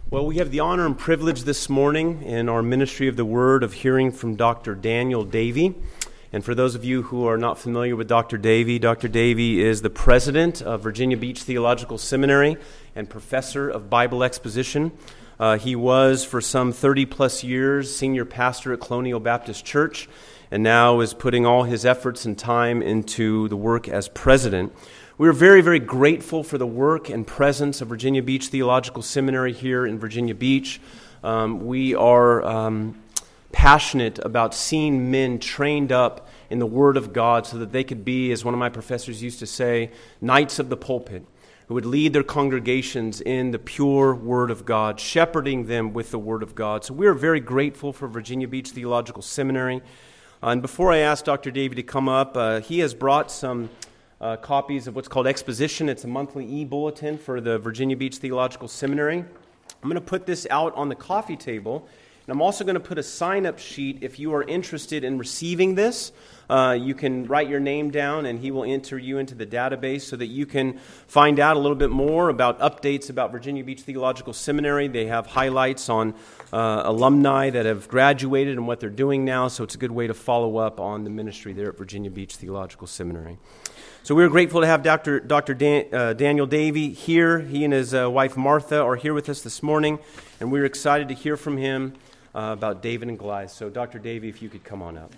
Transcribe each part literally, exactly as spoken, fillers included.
Well, we have the honor and privilege this morning in our ministry of the Word of hearing from Doctor Daniel Davey. And for those of you who are not familiar with Doctor Davey, Doctor Davey is the president of Virginia Beach Theological Seminary and professor of Bible exposition. Uh, he was, for some thirty plus years, senior pastor at Colonial Baptist Church, and now is putting all his efforts and time into the work as president. We are very, very grateful for the work and presence of Virginia Beach Theological Seminary here in Virginia Beach. Um, we are um, passionate about seeing men trained up in the Word of God so that they could be, as one of my professors used to say, knights of the pulpit, who would lead their congregations in the pure Word of God, shepherding them with the Word of God. So we are very grateful for Virginia Beach Theological Seminary. Uh, and before I ask Doctor Davey to come up, uh, he has brought some Uh, copies of what's called Exposition. It's a monthly e-bulletin for the Virginia Beach Theological Seminary. I'm going to put this out on the coffee table, and I'm also going to put a sign-up sheet if you are interested in receiving this. Uh, you can write your name down, and he will enter you into the database so that you can find out a little bit more about updates about Virginia Beach Theological Seminary. They have highlights on uh, alumni that have graduated and what they're doing now, so it's a good way to follow up on the ministry there at Virginia Beach Theological Seminary. So we're grateful to have Doctor Doctor Dan, uh, Daniel Davey here. He and his uh, wife Martha are here with us this morning, and we're excited to hear from him uh, about David and Goliath. So Doctor Davey, if you could come on up.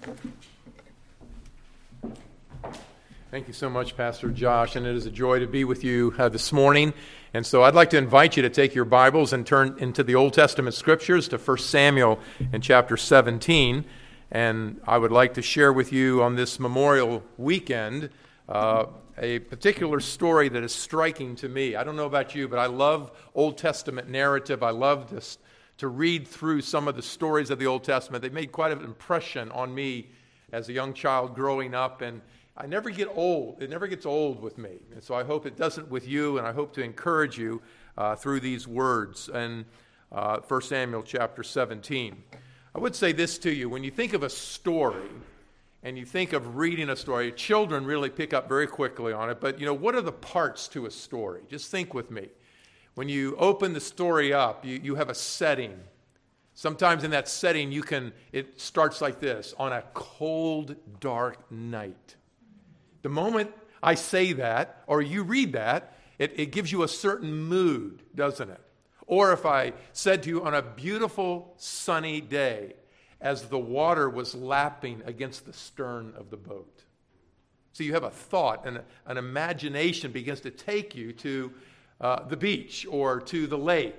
Thank you so much, Pastor Josh, and it is a joy to be with you uh, this morning. And so I'd like to invite you to take your Bibles and turn into the Old Testament Scriptures to First Samuel in chapter seventeen. And I would like to share with you on this Memorial Weekend Uh, a particular story that is striking to me. I don't know about you, but I love Old Testament narrative. I love this, to read through some of the stories of the Old Testament. They made quite an impression on me as a young child growing up, and I never get old. It never gets old with me. And so I hope it doesn't with you, and I hope to encourage you uh, through these words in uh, First Samuel chapter seventeen. I would say this to you. When you think of a story, and you think of reading a story, children really pick up very quickly on it. But, you know, what are the parts to a story? Just think with me. When you open the story up, you, you have a setting. Sometimes in that setting, you can, it starts like this: on a cold, dark night. The moment I say that, or you read that, it, it gives you a certain mood, doesn't it? Or if I said to you, on a beautiful, sunny day, as the water was lapping against the stern of the boat. So you have a thought, and an imagination begins to take you to uh, the beach or to the lake.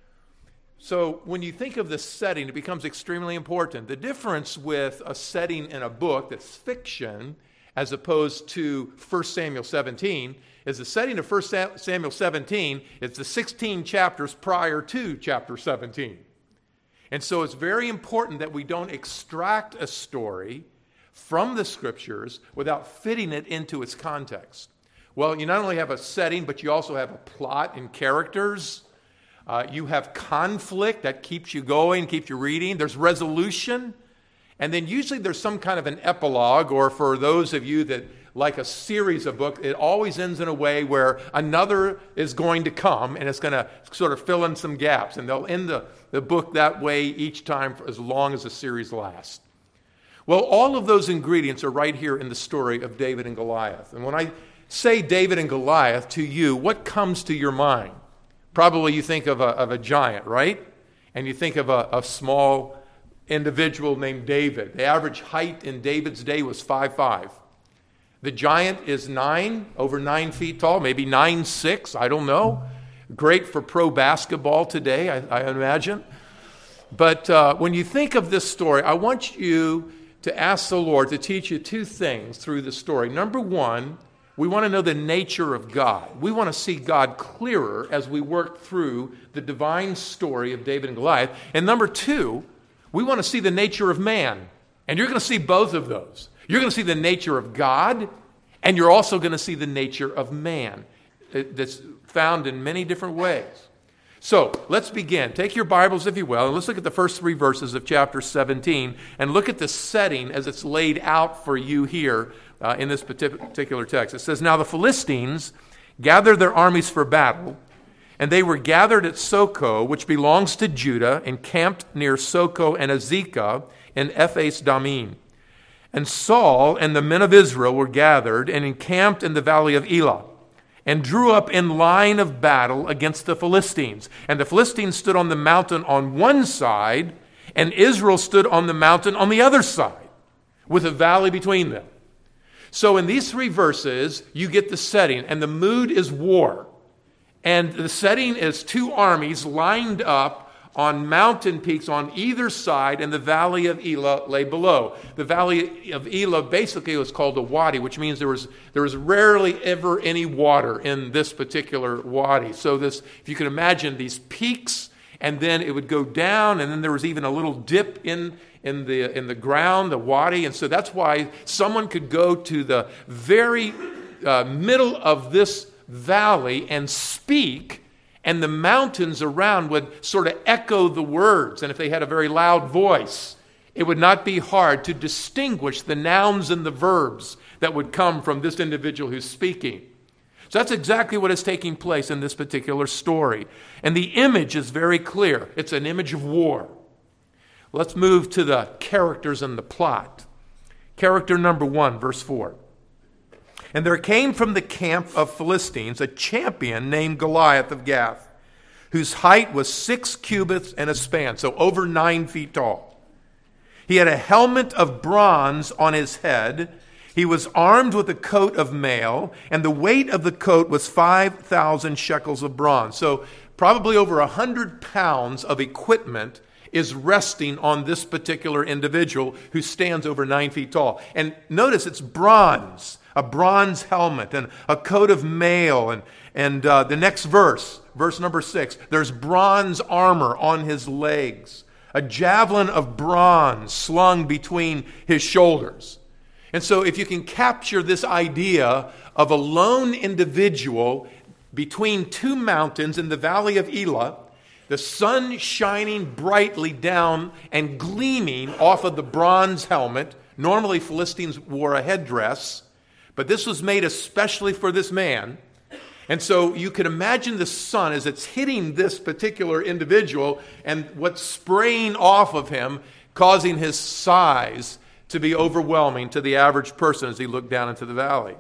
So when you think of the setting, it becomes extremely important. The difference with a setting in a book that's fiction as opposed to First Samuel seventeen is the setting of First Samuel seventeen is the sixteen chapters prior to chapter seventeen. And so it's very important that we don't extract a story from the Scriptures without fitting it into its context. Well, you not only have a setting, but you also have a plot and characters. Uh, you have conflict that keeps you going, keeps you reading. There's resolution. And then usually there's some kind of an epilogue, or for those of you that like a series of books, it always ends in a way where another is going to come and it's going to sort of fill in some gaps. And they'll end the, the book that way each time for as long as the series lasts. Well, all of those ingredients are right here in the story of David and Goliath. And when I say David and Goliath to you, what comes to your mind? Probably you think of a, of a giant, right? And you think of a, a small individual named David. The average height in David's day was five foot five. The giant is nine, over nine feet tall, maybe nine six, I don't know. Great for pro basketball today, I, I imagine. But uh, when you think of this story, I want you to ask the Lord to teach you two things through the story. Number one, we want to know the nature of God. We want to see God clearer as we work through the divine story of David and Goliath. And number two, we want to see the nature of man. And you're going to see both of those. You're going to see the nature of God, and you're also going to see the nature of man. That's found in many different ways. So let's begin. Take your Bibles, if you will, and let's look at the first three verses of chapter seventeen and look at the setting as it's laid out for you here uh, in this particular text. It says, "Now the Philistines gathered their armies for battle, And they were gathered at Socoh, which belongs to Judah, and camped near Socoh and Azekah in Ephes Dammim. And Saul and the men of Israel were gathered and encamped in the valley of Elah, and drew up in line of battle against the Philistines. And the Philistines stood on the mountain on one side, and Israel stood on the mountain on the other side, with a valley between them. So in these three verses, you get the setting, and the mood is war. And the setting is two armies lined up on mountain peaks on either side, and the valley of Elah lay below. The valley of Elah basically was called a wadi, which means there was there was rarely ever any water in this particular wadi. So this, if you can imagine these peaks, and then it would go down, and then there was even a little dip in in the in the ground, the wadi, and so that's why someone could go to the very uh, middle of this valley and speak, and the mountains around would sort of echo the words. And if they had a very loud voice, it would not be hard to distinguish the nouns and the verbs that would come from this individual who's speaking. So that's exactly what is taking place in this particular story. And the image is very clear. It's an image of war. Let's move to the characters and the plot. Character number one, verse four. And there came from the camp of Philistines a champion named Goliath of Gath, whose height was six cubits and a span, so over nine feet tall. He had a helmet of bronze on his head. He was armed with a coat of mail, and the weight of the coat was five thousand shekels of bronze. So probably over one hundred pounds of equipment is resting on this particular individual who stands over nine feet tall. And notice it's bronze. A bronze helmet and a coat of mail. And, and uh, the next verse, verse number six, there's bronze armor on his legs. A javelin of bronze slung between his shoulders. And so if you can capture this idea of a lone individual between two mountains in the valley of Elah, the sun shining brightly down and gleaming off of the bronze helmet. Normally Philistines wore a headdress, but this was made especially for this man. And so you can imagine the sun as it's hitting this particular individual and what's spraying off of him, causing his size to be overwhelming to the average person as he looked down into the valley.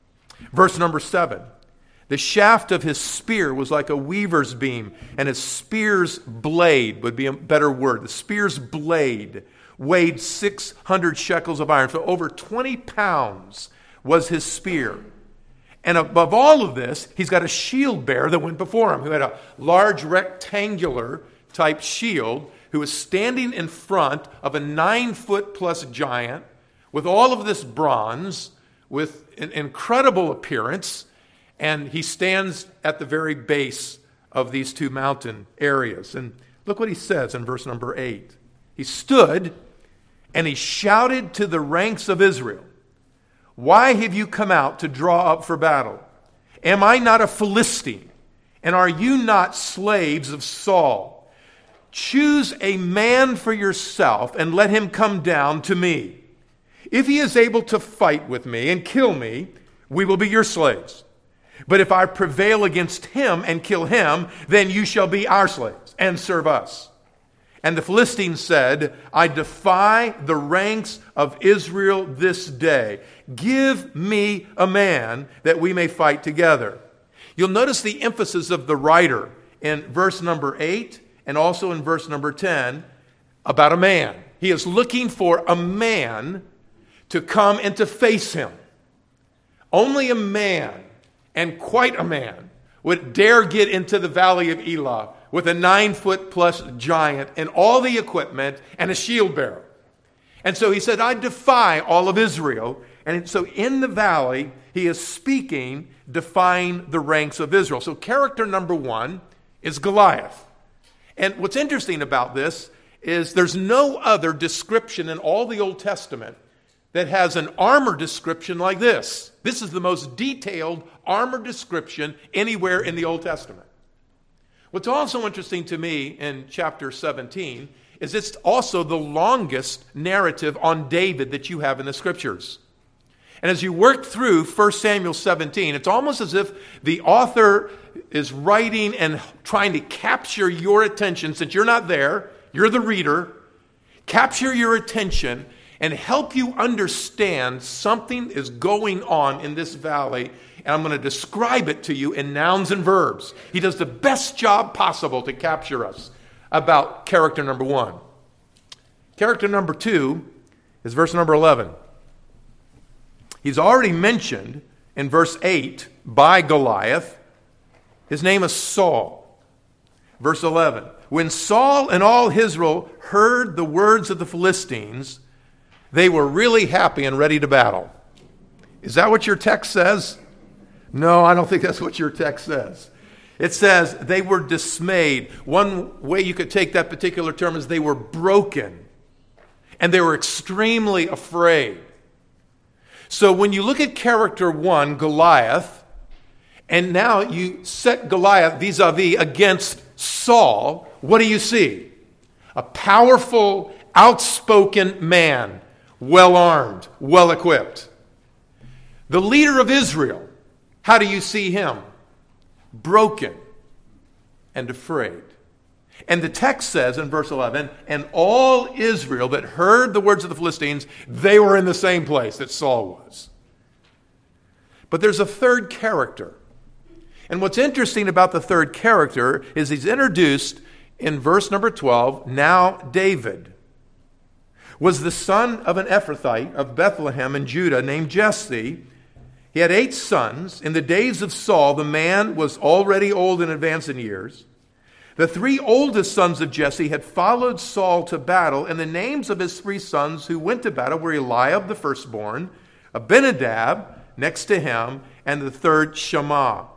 Verse number seven. The shaft of his spear was like a weaver's beam, and his spear's blade would be a better word. The spear's blade weighed six hundred shekels of iron, so over twenty pounds was his spear. And above all of this, he's got a shield bearer that went before him, who had a large rectangular type shield, who was standing in front of a nine-foot-plus giant with all of this bronze, with an incredible appearance, and he stands at the very base of these two mountain areas. And look what he says in verse number eight. He stood, and he shouted to the ranks of Israel, "Why have you come out to draw up for battle? Am I not a Philistine? And are you not slaves of Saul? Choose a man for yourself and let him come down to me. If he is able to fight with me and kill me, we will be your slaves. But if I prevail against him and kill him, then you shall be our slaves and serve us." And the Philistines said, "I defy the ranks of Israel this day. Give me a man that we may fight together." You'll notice the emphasis of the writer in verse number eight and also in verse number ten about a man. He is looking for a man to come and to face him. Only a man, and quite a man, would dare get into the valley of Elah with a nine-foot-plus giant and all the equipment and a shield bearer. And so he said, "I defy all of Israel." And so in the valley, he is speaking, defying the ranks of Israel. So character number one is Goliath. And what's interesting about this is there's no other description in all the Old Testament that has an armor description like this. This is the most detailed armor description anywhere in the Old Testament. What's also interesting to me in chapter seventeen is it's also the longest narrative on David that you have in the Scriptures. And as you work through First Samuel seventeen, it's almost as if the author is writing and trying to capture your attention. Since you're not there, you're the reader. Capture your attention and help you understand something is going on in this valley. And I'm going to describe it to you in nouns and verbs. He does the best job possible to capture us about character number one. Character number two is verse number eleven. He's already mentioned in verse eight by Goliath. His name is Saul. Verse eleven. When Saul and all Israel heard the words of the Philistines, they were really happy and ready to battle. Is that what your text says? No, I don't think that's what your text says. It says they were dismayed. One way you could take that particular term is they were broken. And they were extremely afraid. So when you look at character one, Goliath, and now you set Goliath vis-a-vis against Saul, what do you see? A powerful, outspoken man, well-armed, well-equipped. The leader of Israel, how do you see him? Broken and afraid. And the text says in verse eleven, and all Israel that heard the words of the Philistines, they were in the same place that Saul was. But there's a third character. And what's interesting about the third character is he's introduced in verse number twelve. Now David was the son of an Ephrathite of Bethlehem in Judah named Jesse. He had eight sons. In the days of Saul, the man was already old and advanced in years. The three oldest sons of Jesse had followed Saul to battle, and the names of his three sons who went to battle were Eliab, the firstborn, Abinadab, next to him, and the third Shammah.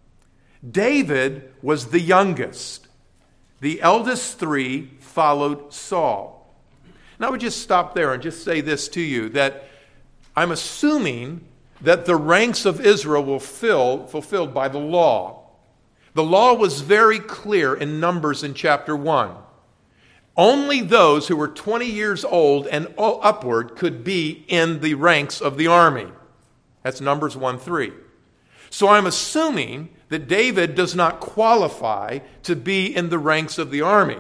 David was the youngest. The eldest three followed Saul. Now I would just stop there and just say this to you, that I'm assuming that the ranks of Israel were filled, fulfilled by the law. The law was very clear in Numbers in chapter one. Only those who were twenty years old and upward could be in the ranks of the army. That's Numbers one three. So I'm assuming that David does not qualify to be in the ranks of the army.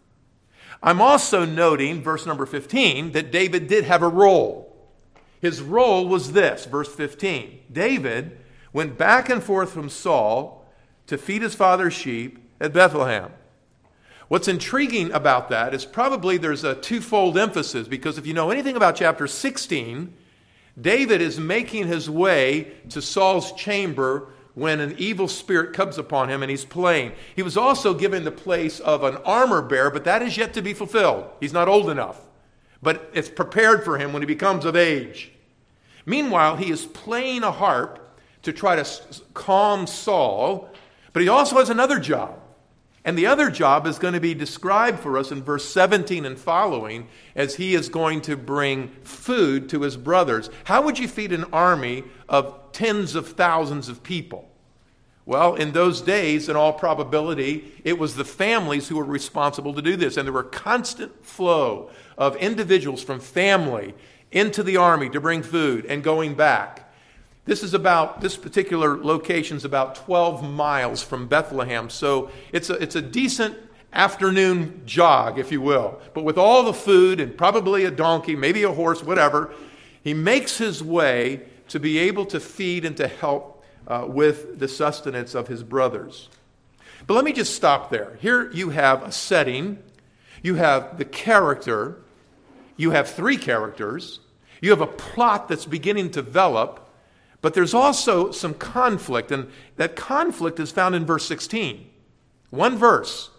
I'm also noting, verse number fifteen, that David did have a role. His role was this, verse fifteen. David went back and forth from Saul to feed his father's sheep at Bethlehem. What's intriguing about that is probably there's a twofold emphasis, because if you know anything about chapter sixteen, David is making his way to Saul's chamber when an evil spirit comes upon him and he's playing. He was also given the place of an armor bearer, but that is yet to be fulfilled. He's not old enough. But it's prepared for him when he becomes of age. Meanwhile, he is playing a harp to try to calm Saul, but he also has another job. And the other job is going to be described for us in verse seventeen and following, as he is going to bring food to his brothers. How would you feed an army of tens of thousands of people? Well, in those days, in all probability, it was the families who were responsible to do this. And there were constant flow of individuals from family into the army to bring food and going back. This is about, this particular location is about twelve miles from Bethlehem. So it's a, it's a decent afternoon jog, if you will. But with all the food and probably a donkey, maybe a horse, whatever, he makes his way to be able to feed and to help uh, with the sustenance of his brothers. But let me just stop there. Here you have a setting. You have the character. You have three characters. You have a plot that's beginning to develop. But there's also some conflict, and that conflict is found in verse sixteen. One verse.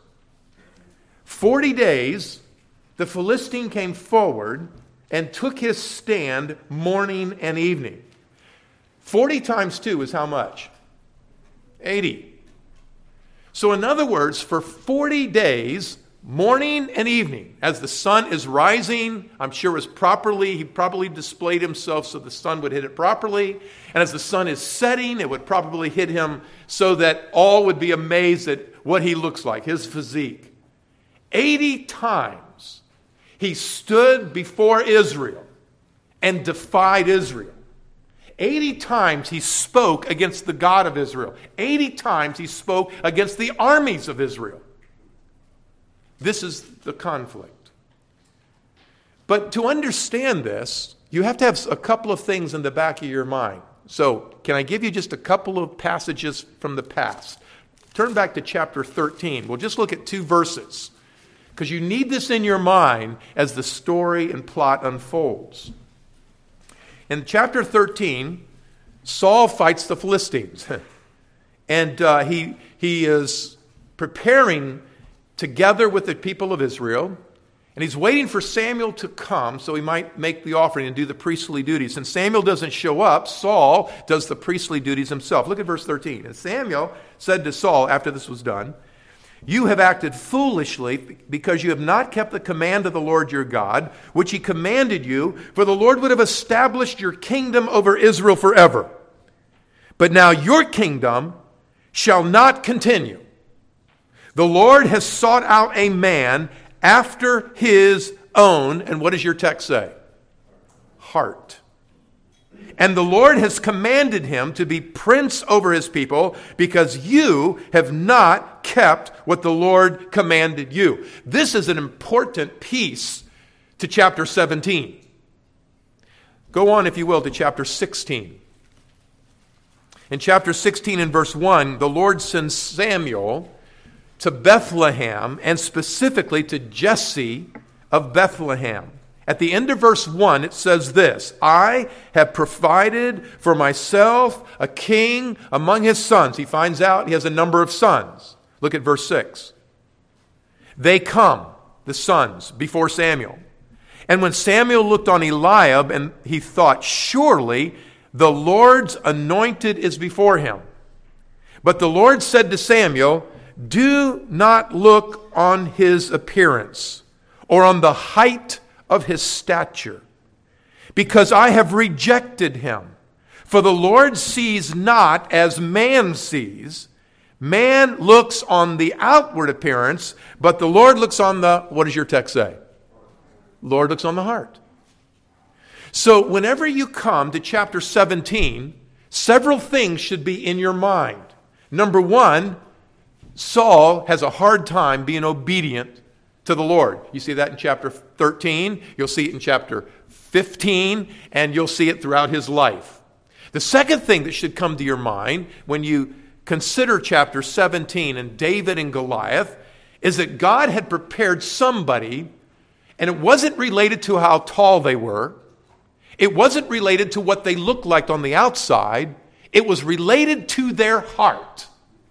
Forty days, the Philistine came forward and took his stand morning and evening. Forty times two is how much? Eighty. So in other words, for forty days, morning and evening, as the sun is rising, I'm sure it was properly, he probably displayed himself so the sun would hit it properly. And as the sun is setting, it would probably hit him so that all would be amazed at what he looks like, his physique. eighty times he stood before Israel and defied Israel. eighty times he spoke against the God of Israel. eighty times he spoke against the armies of Israel. This is the conflict. But to understand this, you have to have a couple of things in the back of your mind. So, can I give you just a couple of passages from the past? Turn back to chapter thirteen. We'll just look at two verses, because you need this in your mind as the story and plot unfolds. In chapter thirteen, Saul fights the Philistines. and uh, he, he is preparing together with the people of Israel. And he's waiting for Samuel to come so he might make the offering and do the priestly duties. And Samuel doesn't show up. Saul does the priestly duties himself. Look at verse thirteen. And Samuel said to Saul after this was done, "You have acted foolishly because you have not kept the command of the Lord your God, which he commanded you, for the Lord would have established your kingdom over Israel forever. But now your kingdom shall not continue. The Lord has sought out a man after his own," and what does your text say? Heart. "And the Lord has commanded him to be prince over his people because you have not kept what the Lord commanded you." This is an important piece to chapter seventeen. Go on, if you will, to chapter sixteen. In chapter sixteen and verse one, the Lord sends Samuel to Bethlehem, and specifically to Jesse of Bethlehem. At the end of verse one, it says this, "I have provided for myself a king among his sons." He finds out he has a number of sons. Look at verse six. "They come," the sons, "before Samuel. And when Samuel looked on Eliab, and he thought, surely the Lord's anointed is before him. But the Lord said to Samuel, do not look on his appearance or on the height of his stature, because I have rejected him. For the Lord sees not as man sees. Man looks on the outward appearance, but the Lord looks on the," what does your text say? Lord looks on the heart. So whenever you come to chapter seventeen, several things should be in your mind. Number one, Saul has a hard time being obedient to the Lord. You see that in chapter thirteen, you'll see it in chapter fifteen, and you'll see it throughout his life. The second thing that should come to your mind when you consider chapter seventeen and David and Goliath is that God had prepared somebody, and it wasn't related to how tall they were. It wasn't related to what they looked like on the outside. It was related to their heart.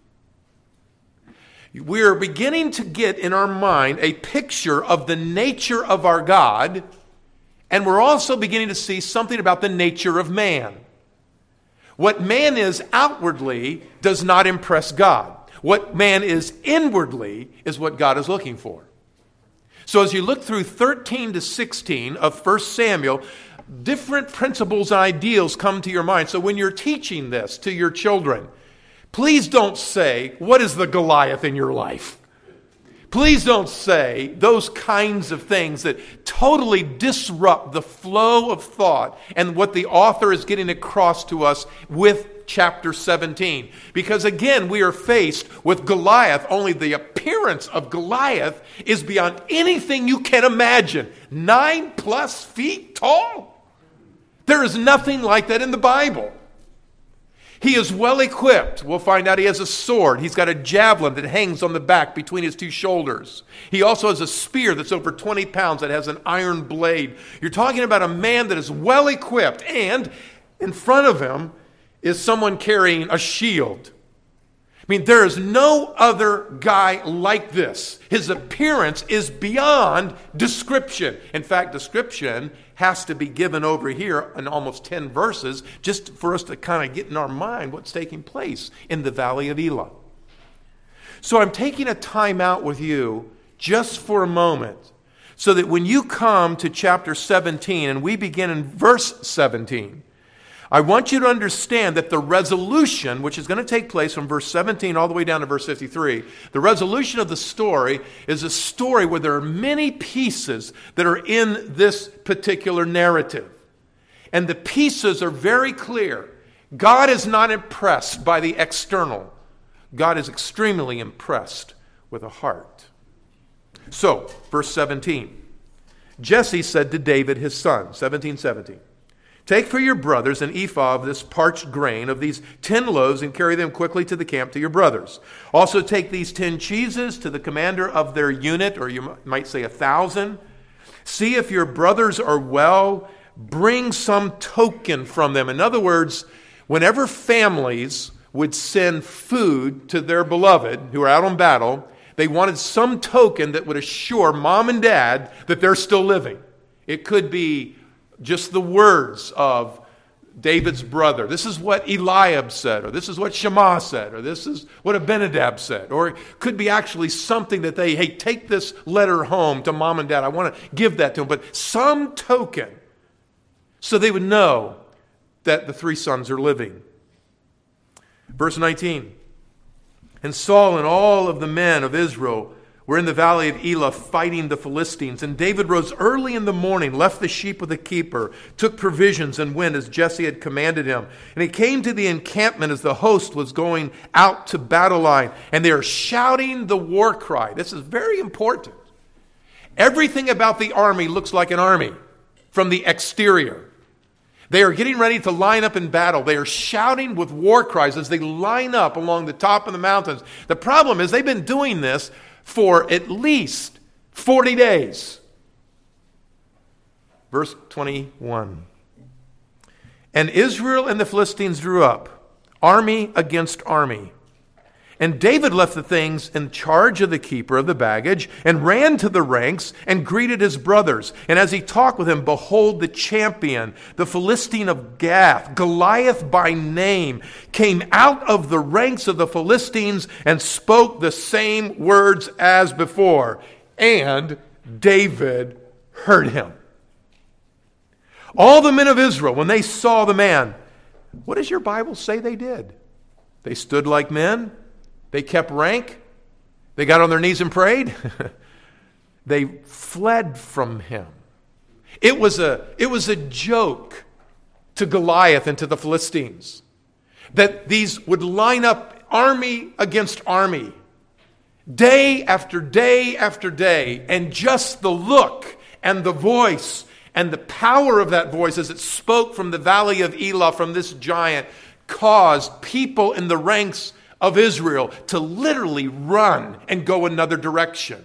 We are beginning to get in our mind a picture of the nature of our God, and we're also beginning to see something about the nature of man. What man is outwardly does not impress God. What man is inwardly is what God is looking for. So as you look through thirteen to sixteen of First Samuel, different principles and ideals come to your mind. So when you're teaching this to your children, please don't say, what is the Goliath in your life? Please don't say those kinds of things that totally disrupt the flow of thought and what the author is getting across to us with chapter seventeen. Because again, we are faced with Goliath. Only the appearance of Goliath is beyond anything you can imagine. Nine plus feet tall? There is nothing like that in the Bible. He is well equipped. We'll find out he has a sword. He's got a javelin that hangs on the back between his two shoulders. He also has a spear that's over twenty pounds that has an iron blade. You're talking about a man that is well equipped, and in front of him is someone carrying a shield. I mean, there is no other guy like this. His appearance is beyond description. In fact, description has to be given over here in almost ten verses just for us to kind of get in our mind what's taking place in the Valley of Elah. So I'm taking a time out with you just for a moment so that when you come to chapter seventeen, and we begin in verse seventeen, I want you to understand that the resolution, which is going to take place from verse seventeen all the way down to verse fifty-three, the resolution of the story is a story where there are many pieces that are in this particular narrative. And the pieces are very clear. God is not impressed by the external. God is extremely impressed with a heart. So, verse seventeen. Jesse said to David his son, seventeen seventeen, take for your brothers an ephah of this parched grain of these ten loaves and carry them quickly to the camp to your brothers. Also take these ten cheeses to the commander of their unit, or you might say a thousand. See if your brothers are well. Bring some token from them. In other words, whenever families would send food to their beloved who are out on battle, they wanted some token that would assure mom and dad that they're still living. It could be just the words of David's brother. This is what Eliab said, or this is what Shammah said, or this is what Abinadab said. Or it could be actually something that they, hey, take this letter home to mom and dad. I want to give that to them. But some token, so they would know that the three sons are living. Verse nineteen. And Saul and all of the men of Israel were in the valley of Elah fighting the Philistines. And David rose early in the morning, left the sheep with the keeper, took provisions, and went as Jesse had commanded him. And he came to the encampment as the host was going out to battle line. And they are shouting the war cry. This is very important. Everything about the army looks like an army from the exterior. They are getting ready to line up in battle. They are shouting with war cries as they line up along the top of the mountains. The problem is they've been doing this for at least forty days. Verse twenty-one. And Israel and the Philistines drew up, army against army. And David left the things in charge of the keeper of the baggage and ran to the ranks and greeted his brothers. And as he talked with them, behold, the champion, the Philistine of Gath, Goliath by name, came out of the ranks of the Philistines and spoke the same words as before. And David heard him. All the men of Israel, when they saw the man, what does your Bible say they did? They stood like men. They kept rank. They got on their knees and prayed. They fled from him. It was a, it was a joke to Goliath and to the Philistines that these would line up army against army, day after day after day, and just the look and the voice and the power of that voice as it spoke from the valley of Elah, from this giant, caused people in the ranks of Israel to literally run and go another direction.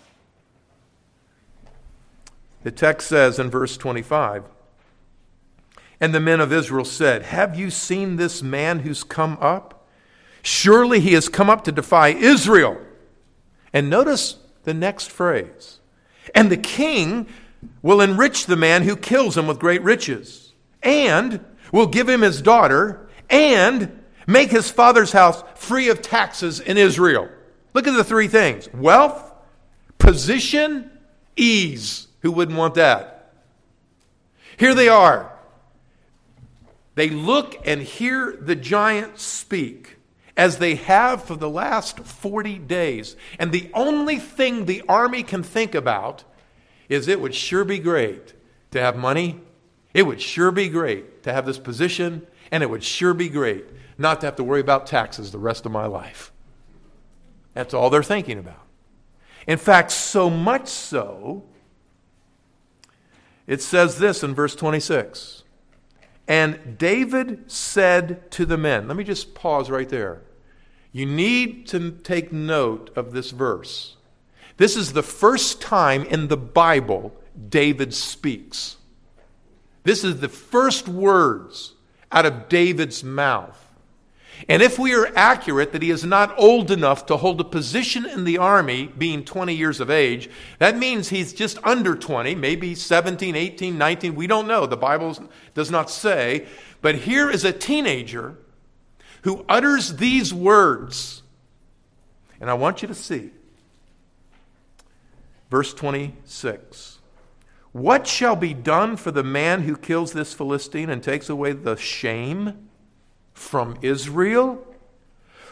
The text says in verse twenty-five, and the men of Israel said, have you seen this man who's come up? Surely he has come up to defy Israel. And notice the next phrase. And the king will enrich the man who kills him with great riches, and will give him his daughter, and make his father's house free of taxes in Israel. Look at the three things. Wealth, position, ease. Who wouldn't want that? Here they are. They look and hear the giant speak as they have for the last forty days. And the only thing the army can think about is it would sure be great to have money. It would sure be great to have this position. And it would sure be great not to have to worry about taxes the rest of my life. That's all they're thinking about. In fact, so much so, it says this in verse twenty-six. And David said to the men, let me just pause right there. You need to take note of this verse. This is the first time in the Bible David speaks. This is the first words out of David's mouth. And if we are accurate that he is not old enough to hold a position in the army, being twenty years of age, that means he's just under twenty, maybe seventeen, eighteen, nineteen, we don't know. The Bible does not say. But here is a teenager who utters these words. And I want you to see. Verse twenty-six. What shall be done for the man who kills this Philistine and takes away the shame from Israel?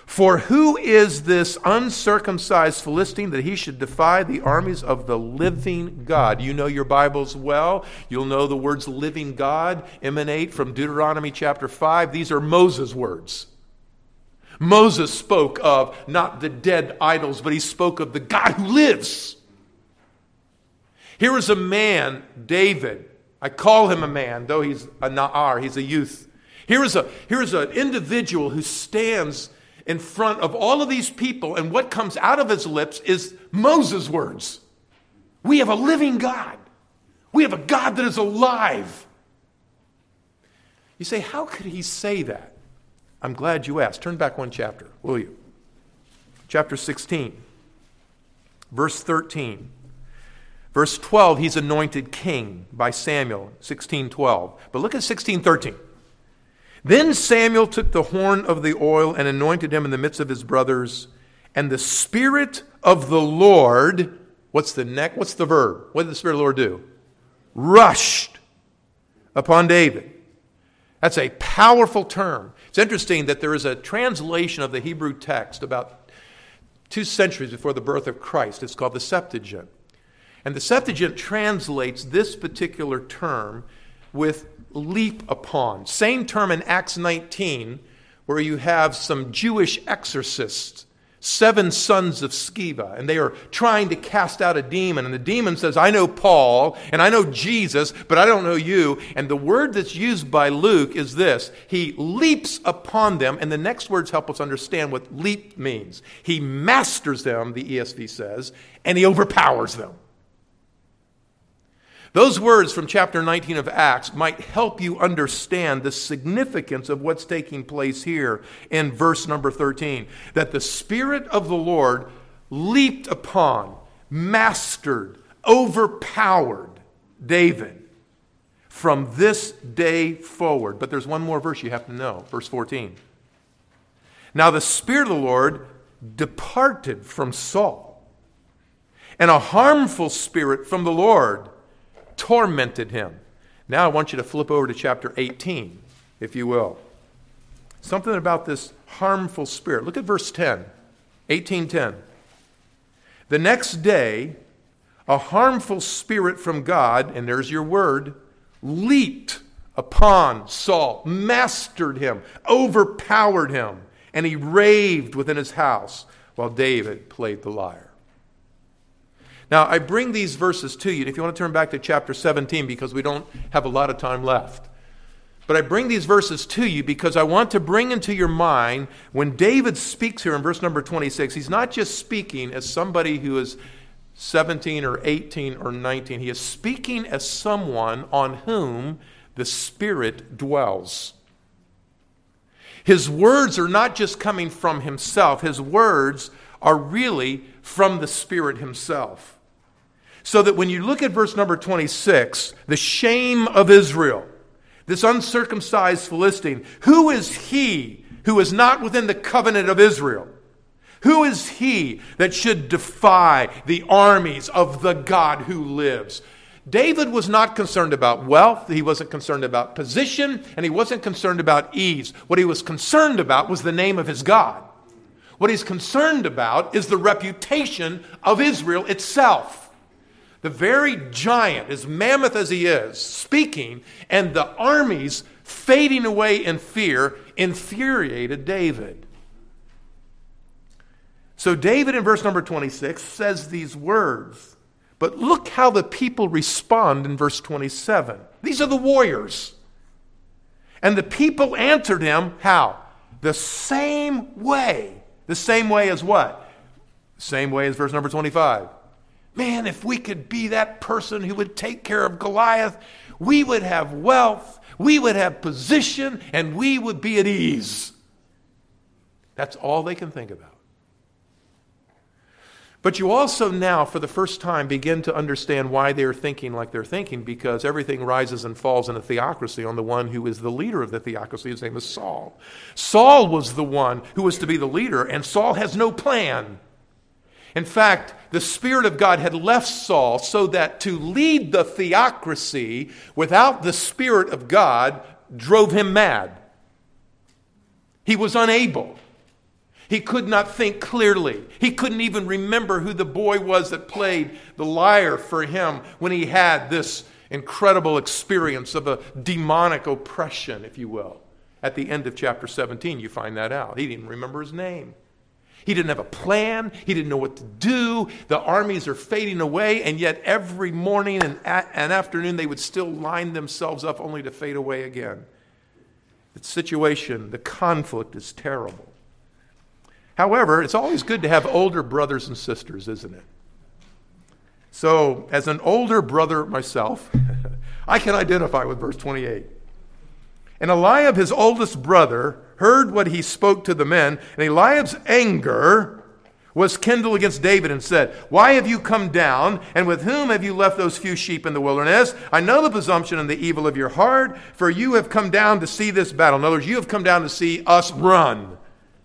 For who is this uncircumcised Philistine that he should defy the armies of the living God? You know your Bibles well. You'll know the words living God emanate from Deuteronomy chapter five. These are Moses' words. Moses spoke of not the dead idols, but he spoke of the God who lives. Here is a man, David. I call him a man, though he's a na'ar, he's a youth. Here is a here is an individual who stands in front of all of these people, and what comes out of his lips is Moses' words. We have a living God. We have a God that is alive. You say, how could he say that? I'm glad you asked. Turn back one chapter, will you? Chapter sixteen, verse thirteen. Verse twelve, he's anointed king by Samuel, sixteen twelve. But look at sixteen thirteen. Then Samuel took the horn of the oil and anointed him in the midst of his brothers. And the Spirit of the Lord, what's the neck? What's the verb? What did the Spirit of the Lord do? Rushed upon David. That's a powerful term. It's interesting that there is a translation of the Hebrew text about two centuries before the birth of Christ. It's called the Septuagint. And the Septuagint translates this particular term with leap upon. Same term in Acts nineteen, where you have some Jewish exorcists, seven sons of Sceva, and they are trying to cast out a demon. And the demon says, I know Paul, and I know Jesus, but I don't know you. And the word that's used by Luke is this. He leaps upon them, and the next words help us understand what leap means. He masters them, the E S V says, and he overpowers them. Those words from chapter nineteen of Acts might help you understand the significance of what's taking place here in verse number thirteen. That the Spirit of the Lord leaped upon, mastered, overpowered David from this day forward. But there's one more verse you have to know, verse fourteen. Now the Spirit of the Lord departed from Saul, and a harmful spirit from the Lord tormented him. Now I want you to flip over to chapter eighteen, if you will. Something about this harmful spirit. Look at verse ten, eighteen ten. The next day, a harmful spirit from God, and there's your word, leaped upon Saul, mastered him, overpowered him, and he raved within his house while David played the lyre. Now, I bring these verses to you. If you want to turn back to chapter seventeen, because we don't have a lot of time left. But I bring these verses to you because I want to bring into your mind, when David speaks here in verse number twenty-six, he's not just speaking as somebody who is seventeen or eighteen or nineteen. He is speaking as someone on whom the Spirit dwells. His words are not just coming from himself. His words are really from the Spirit himself. So that when you look at verse number twenty-six, the shame of Israel, this uncircumcised Philistine, who is he who is not within the covenant of Israel? Who is he that should defy the armies of the God who lives? David was not concerned about wealth, he wasn't concerned about position, and he wasn't concerned about ease. What he was concerned about was the name of his God. What he's concerned about is the reputation of Israel itself. The very giant, as mammoth as he is, speaking, and the armies fading away in fear, infuriated David. So David in verse number twenty-six says these words. But look how the people respond in verse twenty-seven. These are the warriors. And the people answered him, how? The same way. The same way as what? Same way as verse number twenty-five. Man, if we could be that person who would take care of Goliath, we would have wealth, we would have position, and we would be at ease. That's all they can think about. But you also now, for the first time, begin to understand why they're thinking like they're thinking, because everything rises and falls in a theocracy on the one who is the leader of the theocracy. His name is Saul. Saul was the one who was to be the leader, and Saul has no plan. In fact, the Spirit of God had left Saul so that to lead the theocracy without the Spirit of God drove him mad. He was unable. He could not think clearly. He couldn't even remember who the boy was that played the lyre for him when he had this incredible experience of a demonic oppression, if you will. At the end of chapter seventeen, you find that out. He didn't remember his name. He didn't have a plan. He didn't know what to do. The armies are fading away, and yet every morning and, a- and afternoon they would still line themselves up only to fade away again. The situation, the conflict is terrible. However, it's always good to have older brothers and sisters, isn't it? So, as an older brother myself, I can identify with verse twenty-eight. And Eliab, his oldest brother, heard what he spoke to the men, and Eliab's anger was kindled against David and said, "Why have you come down, and with whom have you left those few sheep in the wilderness? I know the presumption and the evil of your heart, for you have come down to see this battle." In other words, you have come down to see us run.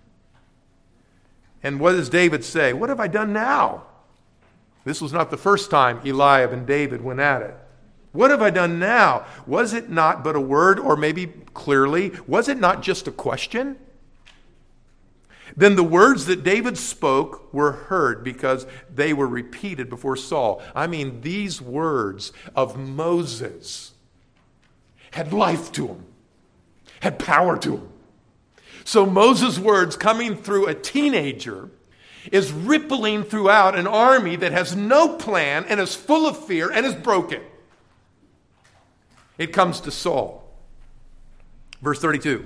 And what does David say? "What have I done now?" This was not the first time Eliab and David went at it. "What have I done now? Was it not but a word," or maybe clearly, was it not just a question? Then the words that David spoke were heard because they were repeated before Saul. I mean, these words of Moses had life to them, had power to them. So Moses' words coming through a teenager is rippling throughout an army that has no plan and is full of fear and is broken. It comes to Saul. Verse thirty-two.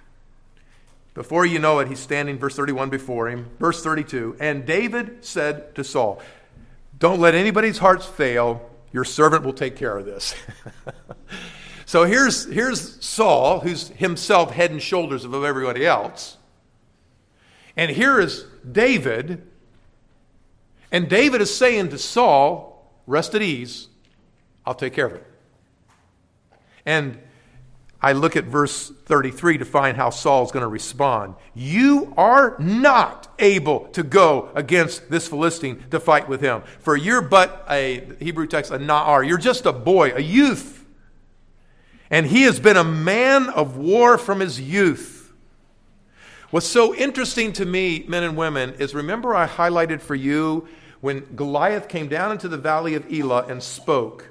Before you know it, he's standing, verse thirty-one, before him. Verse thirty-two. And David said to Saul, "Don't let anybody's hearts fail. Your servant will take care of this." So here's, here's Saul, who's himself head and shoulders above everybody else. And here is David. And David is saying to Saul, "Rest at ease. I'll take care of it." And I look at verse thirty-three to find how Saul's going to respond. "You are not able to go against this Philistine to fight with him. For you're but a," Hebrew text, a na'ar. You're just a boy, a youth. And he has been a man of war from his youth. What's so interesting to me, men and women, is remember I highlighted for you when Goliath came down into the valley of Elah and spoke.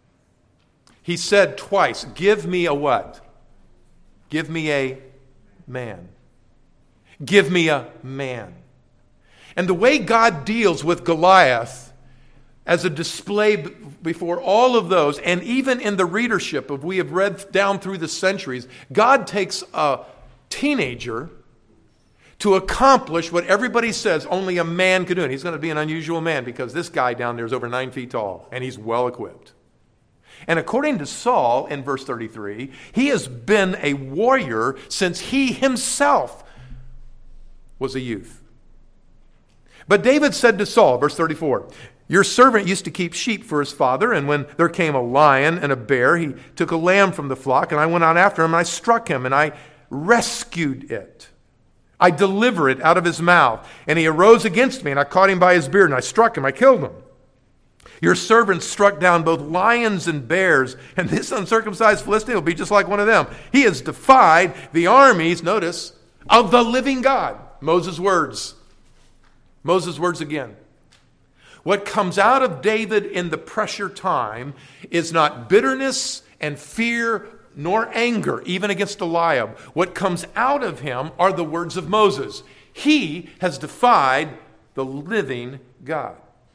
He said twice, "Give me a what? Give me a man. Give me a man." And the way God deals with Goliath as a display b- before all of those, and even in the readership of we have read down through the centuries, God takes a teenager to accomplish what everybody says only a man could do. And he's going to be an unusual man because this guy down there is over nine feet tall and he's well equipped. And according to Saul in verse thirty-three, he has been a warrior since he himself was a youth. But David said to Saul, verse thirty-four, "Your servant used to keep sheep for his father, and when there came a lion and a bear, he took a lamb from the flock, and I went out after him, and I struck him, and I rescued it. I delivered it out of his mouth, and he arose against me, and I caught him by his beard, and I struck him, I killed him. Your servant struck down both lions and bears, and this uncircumcised Philistine will be just like one of them. He has defied the armies," notice, "of the living God." Moses' words. Moses' words again. What comes out of David in the pressure time is not bitterness and fear nor anger, even against Eliab. What comes out of him are the words of Moses. He has defied the living God.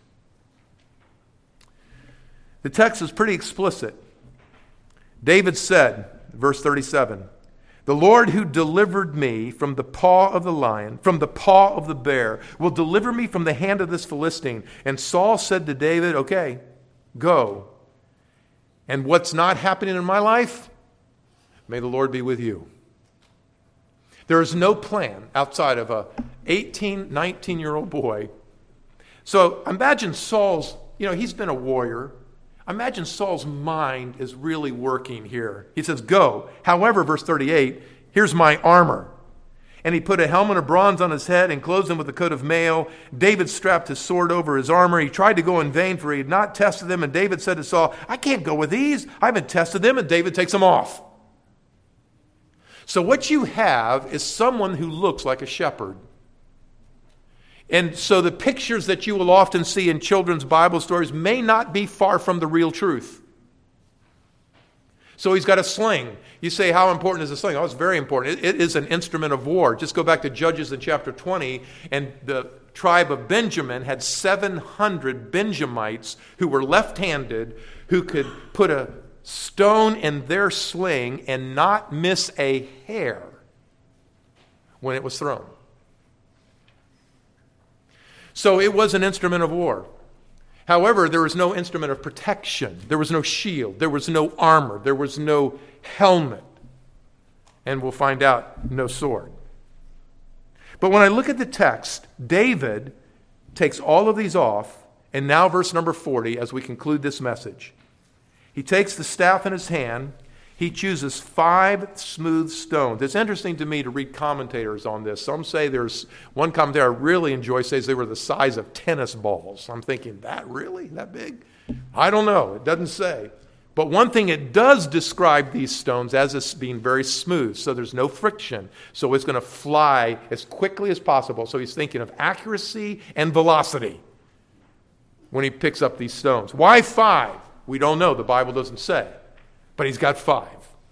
The text is pretty explicit. David said, verse thirty-seven, "The Lord who delivered me from the paw of the lion, from the paw of the bear, will deliver me from the hand of this Philistine." And Saul said to David, "Okay, go. And what's not happening in my life, may the Lord be with you." There is no plan outside of a eighteen, nineteen-year-old boy. So imagine Saul's, you know, he's been a warrior. Imagine Saul's mind is really working here. He says, "Go." However, verse thirty-eight, "Here's my armor." And he put a helmet of bronze on his head and clothed him with a coat of mail. David strapped his sword over his armor. He tried to go in vain, for he had not tested them. And David said to Saul, "I can't go with these. I haven't tested them." And David takes them off. So what you have is someone who looks like a shepherd. And so the pictures that you will often see in children's Bible stories may not be far from the real truth. So he's got a sling. You say, how important is a sling? Oh, it's very important. It, it is an instrument of war. Just go back to Judges in chapter twenty, and the tribe of Benjamin had seven hundred Benjamites who were left-handed, who could put a stone in their sling and not miss a hair when it was thrown. So it was an instrument of war. However, there was no instrument of protection. There was no shield. There was no armor. There was no helmet. And we'll find out, no sword. But when I look at the text, David takes all of these off, and now verse number forty, as we conclude this message. He takes the staff in his hand. He chooses five smooth stones. It's interesting to me to read commentators on this. Some say there's, one commentator I really enjoy says they were the size of tennis balls. I'm thinking, that really? That big? I don't know. It doesn't say. But one thing it does describe these stones as as being very smooth, so there's no friction. So it's going to fly as quickly as possible. So he's thinking of accuracy and velocity when he picks up these stones. Why five? We don't know. The Bible doesn't say. But he's got five.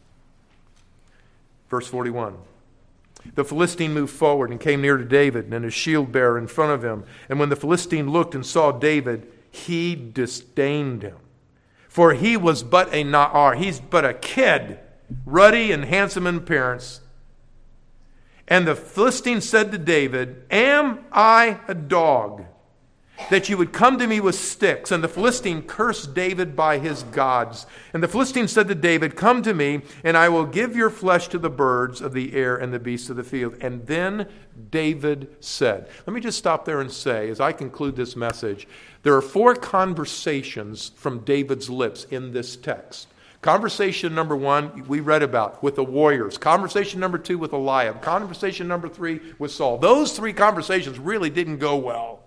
Verse forty-one. The Philistine moved forward and came near to David, and his shield bearer in front of him. And when the Philistine looked and saw David, he disdained him. For he was but a Na'ar. He's but a kid, ruddy and handsome in appearance. And the Philistine said to David, am I a dog, that you would come to me with sticks? And the Philistine cursed David by his gods. And the Philistine said to David, come to me, and I will give your flesh to the birds of the air and the beasts of the field. And then David said, let me just stop there and say, as I conclude this message, there are four conversations from David's lips in this text. Conversation number one, we read about with the warriors. Conversation number two with Eliab. Conversation number three with Saul. Those three conversations really didn't go well.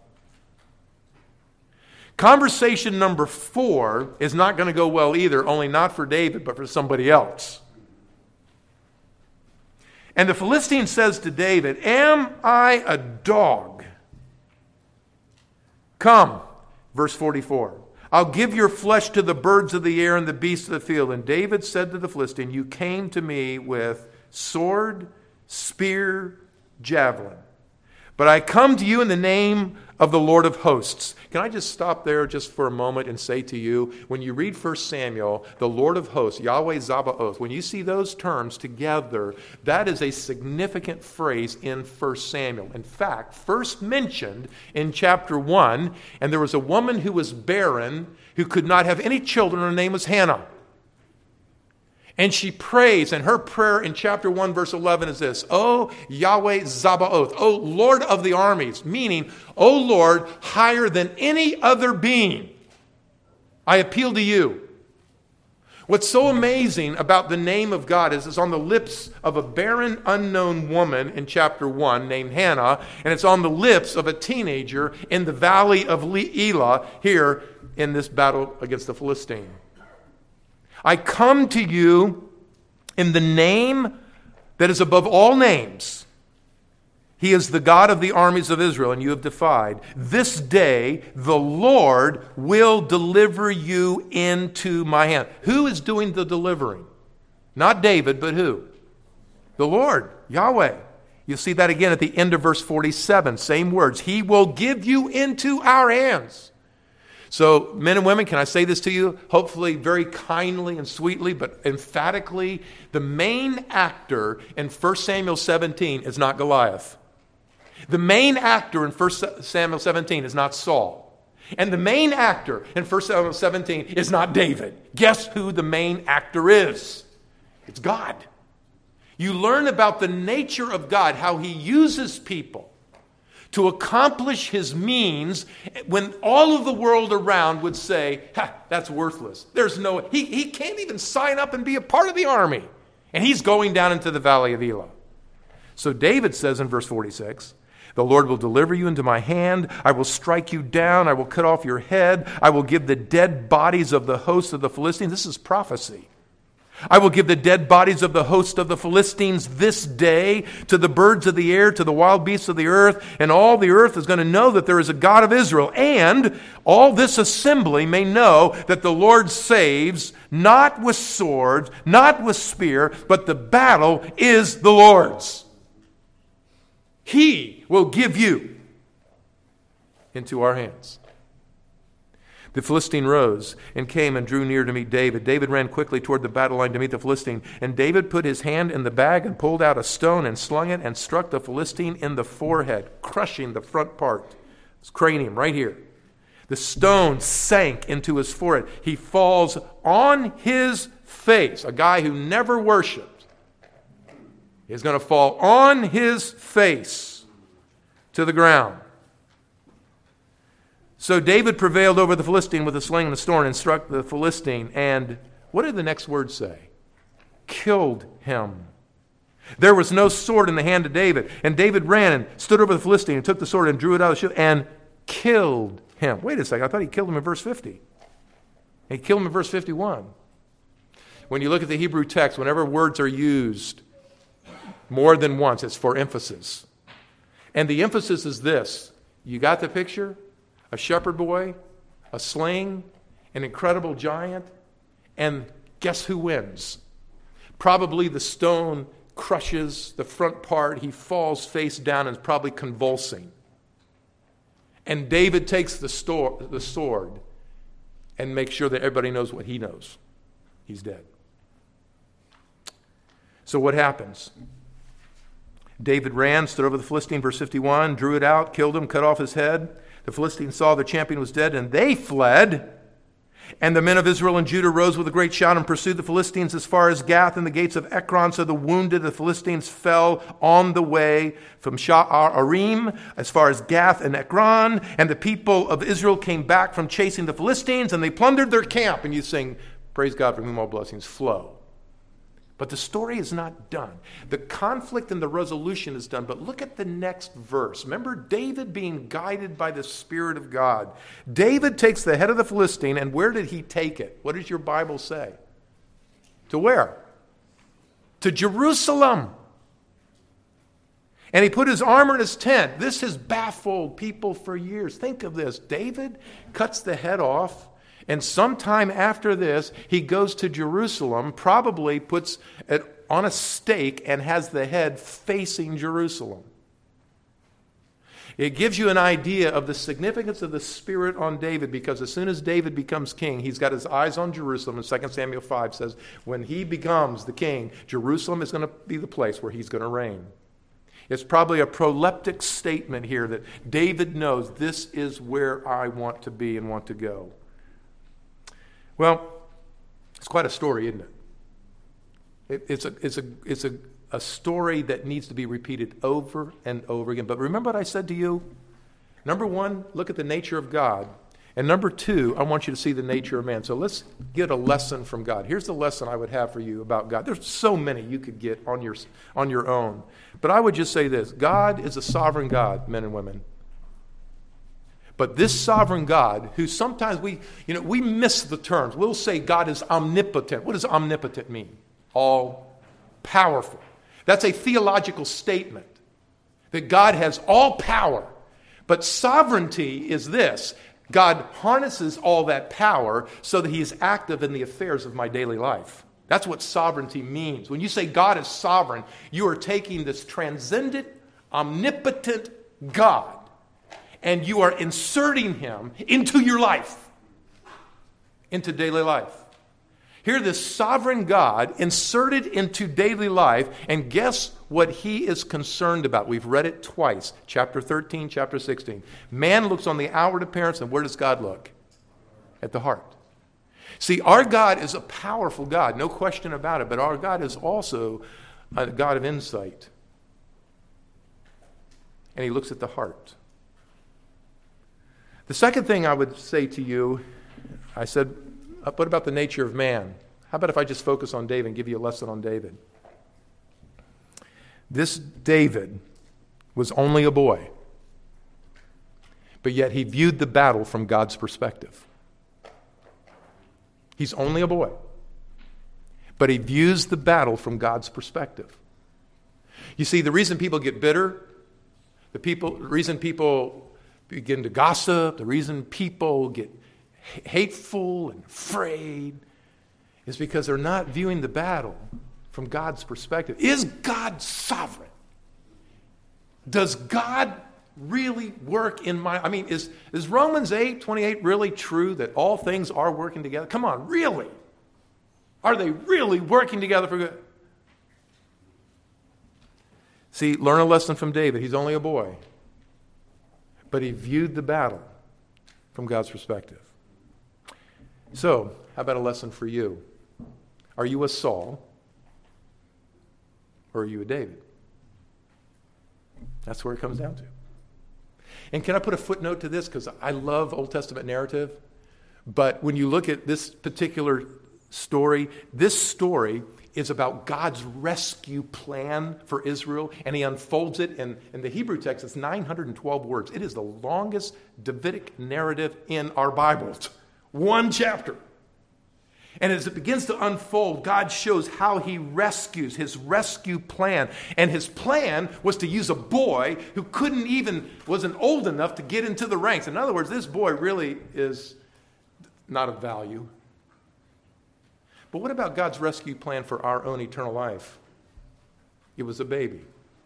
Conversation number four is not going to go well either, only not for David, but for somebody else. And the Philistine says to David, am I a dog? Come, verse forty-four. I'll give your flesh to the birds of the air and the beasts of the field. And David said to the Philistine, you came to me with sword, spear, javelin. But I come to you in the name of the Lord of hosts. Can I just stop there just for a moment and say to you, when you read First Samuel, the Lord of hosts, Yahweh Zabaoth, when you see those terms together, that is a significant phrase in First Samuel. In fact, first mentioned in chapter one, and there was a woman who was barren, who could not have any children. Her name was Hannah. And she prays, and her prayer in chapter one, verse eleven is this, O Yahweh Zabaoth, O Lord of the armies, meaning, O Lord, higher than any other being, I appeal to you. What's so amazing about the name of God is it's on the lips of a barren, unknown woman in chapter one named Hannah, and it's on the lips of a teenager in the valley of Elah here in this battle against the Philistine. I come to you in the name that is above all names. He is the God of the armies of Israel, and you have defied. This day the Lord will deliver you into my hand. Who is doing the delivering? Not David, but who? The Lord, Yahweh. You'll see that again at the end of verse forty-seven. Same words. He will give you into our hands. So, men and women, can I say this to you? Hopefully very kindly and sweetly, but emphatically, the main actor in First Samuel seventeen is not Goliath. The main actor in First Samuel seventeen is not Saul. And the main actor in First Samuel seventeen is not David. Guess who the main actor is? It's God. You learn about the nature of God, how He uses people to accomplish His means when all of the world around would say, ha, that's worthless. There's no, he, he can't even sign up and be a part of the army. And he's going down into the valley of Elah. So David says in verse forty-six, the Lord will deliver you into my hand. I will strike you down. I will cut off your head. I will give the dead bodies of the hosts of the Philistines. This is prophecy. I will give the dead bodies of the host of the Philistines this day to the birds of the air, to the wild beasts of the earth, and all the earth is going to know that there is a God of Israel. And all this assembly may know that the Lord saves, not with sword, not with spear, but the battle is the Lord's. He will give you into our hands. The Philistine rose and came and drew near to meet David. David ran quickly toward the battle line to meet the Philistine. And David put his hand in the bag and pulled out a stone and slung it and struck the Philistine in the forehead, crushing the front part, his cranium right here. The stone sank into his forehead. He falls on his face. A guy who never worshiped is going to fall on his face to the ground. So David prevailed over the Philistine with a sling and a stone and struck the Philistine. And what did the next word say? Killed him. There was no sword in the hand of David. And David ran and stood over the Philistine and took the sword and drew it out of the shield and killed him. Wait a second. I thought he killed him in verse fifty. He killed him in verse fifty-one. When you look at the Hebrew text, whenever words are used more than once, it's for emphasis. And the emphasis is this. You got the picture? A shepherd boy, a sling, an incredible giant, and guess who wins? Probably the stone crushes the front part. He falls face down and is probably convulsing. And David takes the, store, the sword and makes sure that everybody knows what he knows. He's dead. So what happens? David ran, stood over the Philistine, verse fifty-one, drew it out, killed him, cut off his head. The Philistines saw the champion was dead, and they fled. And the men of Israel and Judah rose with a great shout and pursued the Philistines as far as Gath and the gates of Ekron. So the wounded of the Philistines fell on the way from Sha'arim as far as Gath and Ekron. And the people of Israel came back from chasing the Philistines, and they plundered their camp. And you sing, praise God from whom all blessings flow. But the story is not done. The conflict and the resolution is done. But look at the next verse. Remember David being guided by the Spirit of God. David takes the head of the Philistine, and where did he take it? What does your Bible say? To where? To Jerusalem. And he put his armor in his tent. This has baffled people for years. Think of this. David cuts the head off. And sometime after this, he goes to Jerusalem, probably puts it on a stake and has the head facing Jerusalem. It gives you an idea of the significance of the Spirit on David, because as soon as David becomes king, he's got his eyes on Jerusalem. And Second Samuel five says, when he becomes the king, Jerusalem is going to be the place where he's going to reign. It's probably a proleptic statement here that David knows this is where I want to be and want to go. Well, it's quite a story, isn't it? it it's a, it's, a, it's a, a story that needs to be repeated over and over again. But remember what I said to you? Number one, look at the nature of God. And number two, I want you to see the nature of man. So let's get a lesson from God. Here's the lesson I would have for you about God. There's so many you could get on your, on your own. But I would just say this. God is a sovereign God, men and women. But this sovereign God, who sometimes we, you know, we miss the terms. We'll say God is omnipotent. What does omnipotent mean? All powerful. That's a theological statement, that God has all power. But sovereignty is this. God harnesses all that power so that he is active in the affairs of my daily life. That's what sovereignty means. When you say God is sovereign, you are taking this transcendent, omnipotent God, and you are inserting him into your life, into daily life. Here, this sovereign God inserted into daily life, and guess what he is concerned about? We've read it twice, chapter thirteen, chapter sixteen. Man looks on the outward appearance, and where does God look? At the heart. See, our God is a powerful God, no question about it, but our God is also a God of insight. And he looks at the heart. The second thing I would say to you, I said, what about the nature of man? How about if I just focus on David and give you a lesson on David? This David was only a boy, but yet he viewed the battle from God's perspective. He's only a boy, but he views the battle from God's perspective. You see, the reason people get bitter, the people, the reason people begin to gossip, the reason people get hateful and afraid is because they're not viewing the battle from God's perspective. Is God sovereign? Does God really work in my... I mean, is, is Romans eight twenty-eight really true that all things are working together? Come on, really? Are they really working together for good? See, learn a lesson from David. He's only a boy. But he viewed the battle from God's perspective. So, how about a lesson for you? Are you a Saul or are you a David? That's where it comes down to. And can I put a footnote to this? Because I love Old Testament narrative. But when you look at this particular story, this story is about God's rescue plan for Israel, and he unfolds it in, in the Hebrew text. It's nine hundred twelve words. It is the longest Davidic narrative in our Bibles. One chapter. And as it begins to unfold, God shows how he rescues, his rescue plan. And his plan was to use a boy who couldn't even, wasn't old enough to get into the ranks. In other words, this boy really is not of value. But what about God's rescue plan for our own eternal life? It was a baby.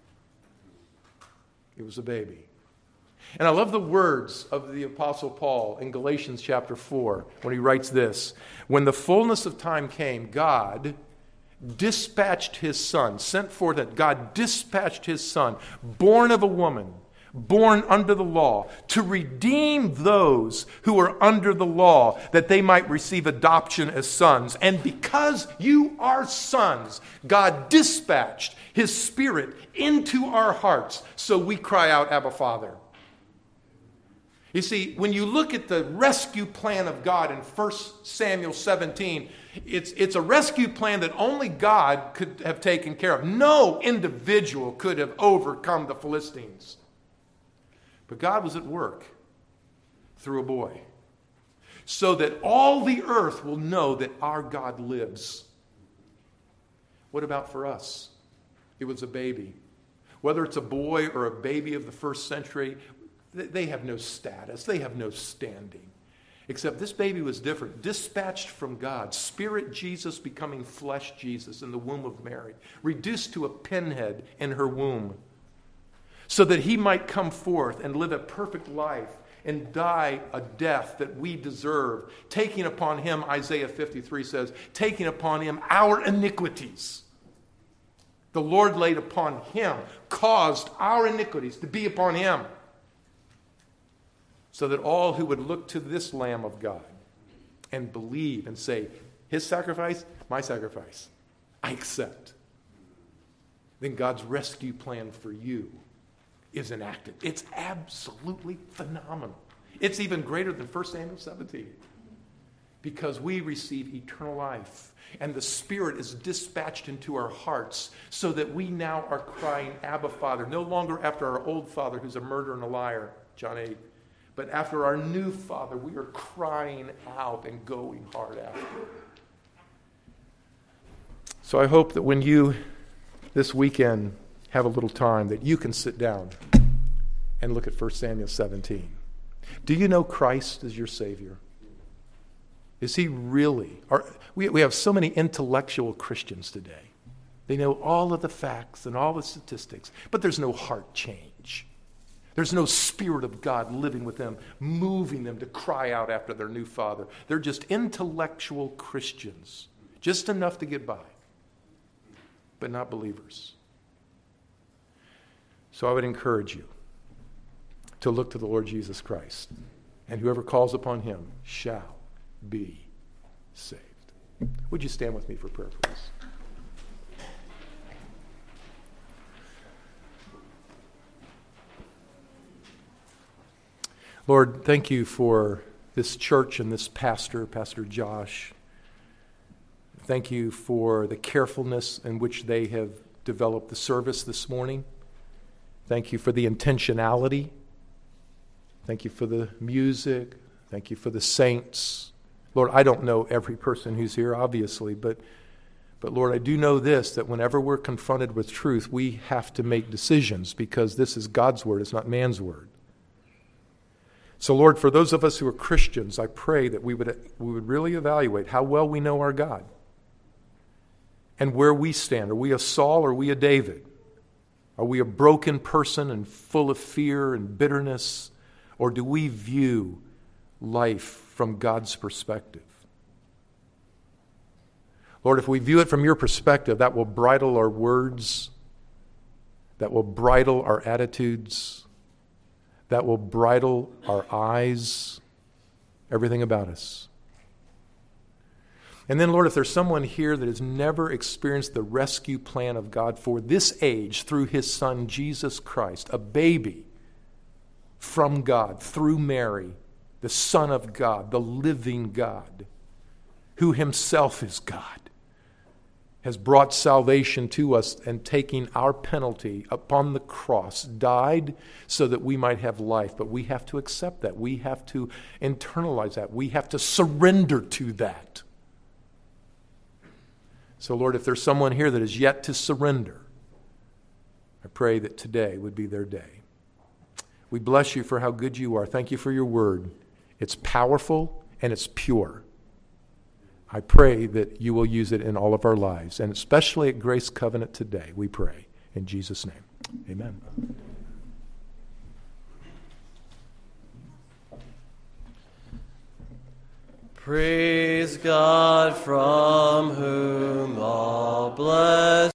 It was a baby. And I love the words of the Apostle Paul in Galatians chapter four when he writes this. When the fullness of time came, God dispatched his son, sent forth that God dispatched his son, born of a woman, born under the law, to redeem those who are under the law, that they might receive adoption as sons. And because you are sons, God dispatched his Spirit into our hearts, so we cry out, Abba, Father. You see, when you look at the rescue plan of God in First Samuel seventeen, it's, it's a rescue plan that only God could have taken care of. No individual could have overcome the Philistines. But God was at work through a boy, so that all the earth will know that our God lives. What about for us? It was a baby. Whether it's a boy or a baby of the first century, they have no status. They have no standing. Except this baby was different. Dispatched from God. Spirit Jesus becoming flesh Jesus in the womb of Mary. Reduced to a pinhead in her womb. So that he might come forth and live a perfect life and die a death that we deserve. Taking upon him, Isaiah fifty-three says, taking upon him our iniquities. The Lord laid upon him, caused our iniquities to be upon him. So that all who would look to this Lamb of God and believe and say, his sacrifice, my sacrifice, I accept. Then God's rescue plan for you is enacted. It's absolutely phenomenal. It's even greater than First Samuel seventeen. Because we receive eternal life. And the Spirit is dispatched into our hearts so that we now are crying, Abba, Father. No longer after our old father who's a murderer and a liar, John eight. But after our new Father, we are crying out and going hard after. So I hope that when you, this weekend, have a little time, that you can sit down and look at First Samuel seventeen. Do you know Christ as your Savior? Is he really? Are, we, we have so many intellectual Christians today. They know all of the facts and all the statistics, but there's no heart change. There's no Spirit of God living with them, moving them to cry out after their new Father. They're just intellectual Christians, just enough to get by, but not believers. So I would encourage you to look to the Lord Jesus Christ, and whoever calls upon him shall be saved. Would you stand with me for prayer, please? Lord, thank you for this church and this pastor, Pastor Josh. Thank you for the carefulness in which they have developed the service this morning. Thank you for the intentionality. Thank you for the music. Thank you for the saints. Lord, I don't know every person who's here, obviously, but, But Lord, I do know this, that whenever we're confronted with truth, we have to make decisions because this is God's word, it's not man's word. So Lord, for those of us who are Christians, I pray that we would, we would really evaluate how well we know our God and where we stand. Are we a Saul or are we a David? Are we a broken person and full of fear and bitterness? Or do we view life from God's perspective? Lord, if we view it from your perspective, that will bridle our words, that will bridle our attitudes, that will bridle our eyes, everything about us. And then, Lord, if there's someone here that has never experienced the rescue plan of God for this age through his Son, Jesus Christ, a baby from God through Mary, the Son of God, the living God, who himself is God, has brought salvation to us and taking our penalty upon the cross, died so that we might have life. But we have to accept that. We have to internalize that. We have to surrender to that. So, Lord, if there's someone here that is yet to surrender, I pray that today would be their day. We bless you for how good you are. Thank you for your word. It's powerful and it's pure. I pray that you will use it in all of our lives, and especially at Grace Covenant today, we pray. In Jesus' name, amen. Praise God, from whom all blessings